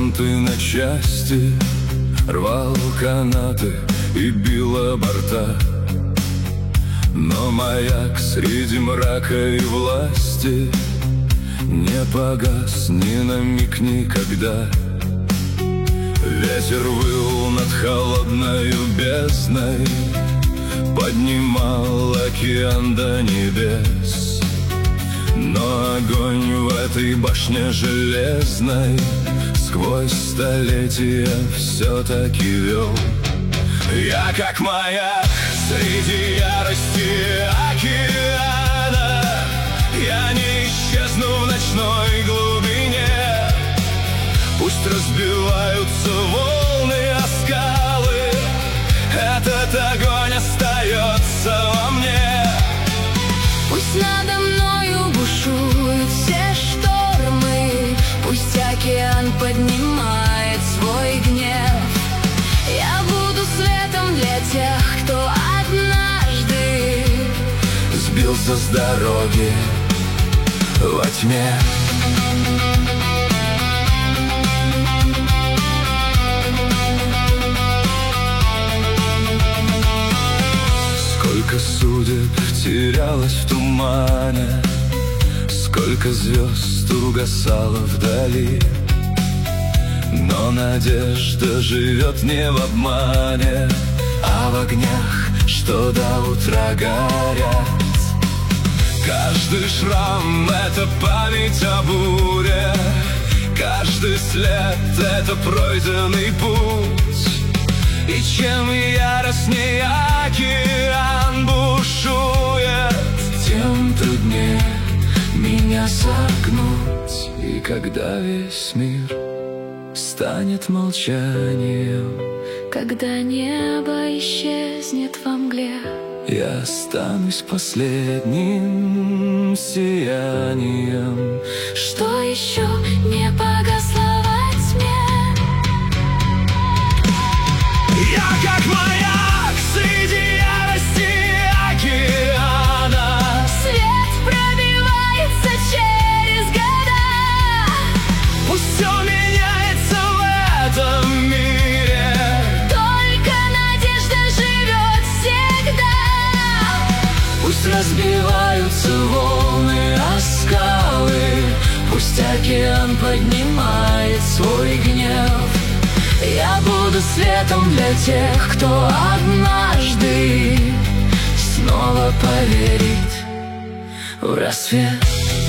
ты на части, рвал канаты и бил борта. Но маяк среди мрака и власти не погас ни на миг никогда. Ветер выл над холодною бездной, поднимал океан до небес. Но огонь в этой башне железной сквозь столетия все-таки вел. Я как маяк среди ярости океана, я не исчезну в ночной глубине. Пусть разбиваются волны о скалы, этот огонь остается во мне. Пусть надо мною бушуют все штормы, пусть океан поднимает свой гнев. Я буду светом для тех, кто однажды сбился с дороги во тьме. Сколько судеб терялось в тумане, сколько звезд угасало вдали. Но надежда живет не в обмане, а в огнях, что до утра горят. Каждый шрам — это память о буре, каждый след — это пройденный путь. И чем яростнее океан бушует, тем труднее меня согнуть. И когда весь мир станет молчанием, когда небо исчезнет во мгле, я останусь последним сиянием, что еще не погасло во тьме. Я как маяк среди ярости океана, свет пробивается через года. Пусть все меняется в этом мире, только надежда живет всегда. пусть разбиваются волны о скалы, пусть океан поднимает свой гнев. Я буду светом для тех, кто однажды снова поверит в рассвет.